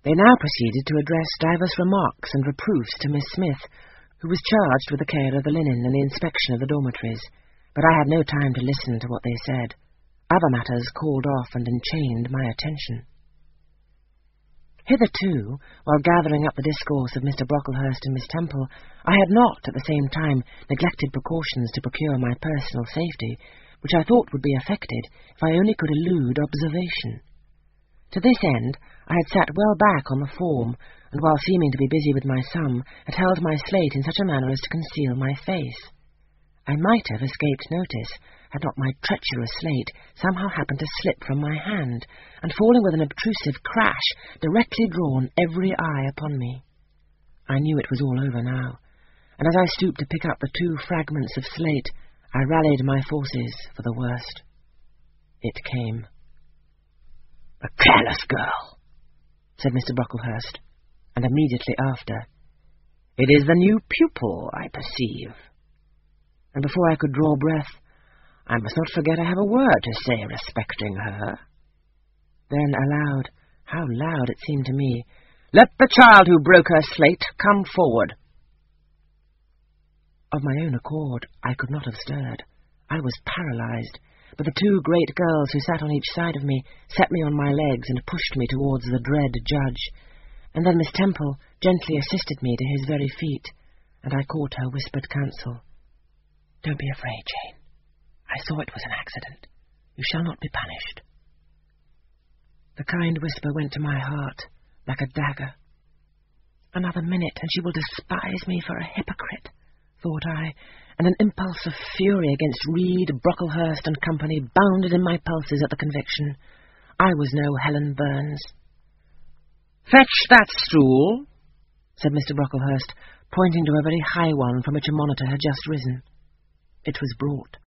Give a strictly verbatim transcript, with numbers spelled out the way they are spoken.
They now proceeded to address divers remarks and reproofs to Miss Smith, who was charged with the care of the linen and the inspection of the dormitories, but I had no time to listen to what they said. Other matters called off and enchained my attention. Hitherto, while gathering up the discourse of Mister Brocklehurst and Miss Temple, I had not, at the same time, neglected precautions to procure my personal safety, which I thought would be effected if I only could elude observation. To this end, I had sat well back on the form, and while seeming to be busy with my sum, had held my slate in such a manner as to conceal my face. I might have escaped notice, had not my treacherous slate somehow happened to slip from my hand, and falling with an obtrusive crash, directly drawn every eye upon me. I knew it was all over now, and as I stooped to pick up the two fragments of slate, I rallied my forces for the worst. It came. "A careless girl," said Mister Brocklehurst, and immediately after, "It is the new pupil, I perceive." And before I could draw breath, "I must not forget I have a word to say respecting her." Then aloud, how loud it seemed to me, "Let the child who broke her slate come forward." Of my own accord, I could not have stirred. I was paralyzed, but the two great girls who sat on each side of me set me on my legs and pushed me towards the dread judge, and then Miss Temple gently assisted me to his very feet, and I caught her whispered counsel. "Don't be afraid, Jane. I saw it was an accident. You shall not be punished." The kind whisper went to my heart like a dagger. Another minute, and she will despise me for a hypocrite, thought I, and an impulse of fury against Reed, Brocklehurst and company bounded in my pulses at the conviction. I was no Helen Burns. "Fetch that stool," said Mister Brocklehurst, pointing to a very high one from which a monitor had just risen. It was brought.